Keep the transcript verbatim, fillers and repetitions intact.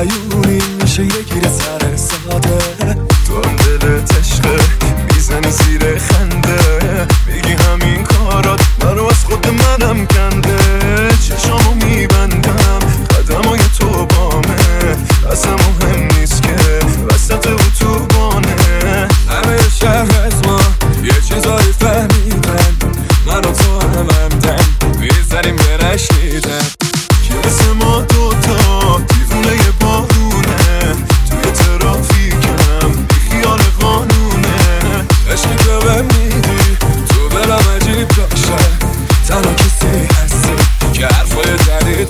آیونی میشه یه گیر سر ساده. تو هم دلت عشقه میزنی زیر خنده، میگی همین کارات منو از خود منم کنده. چشامو میبندم قدمای تو بامه، اصلا مهم نیست که وسط اتوبانه. همه شهر از ما یه چیزایی فهمیدن، من و تو هم همدن میزنیم به نشنیدن. که مثل ما دوتا دیوونه یه بارونه، توی ترافیکم بی خیال قانونه. عشقی که به میدی تو دلم عجیب داشته، تنها کسی هستی که حرفای جدید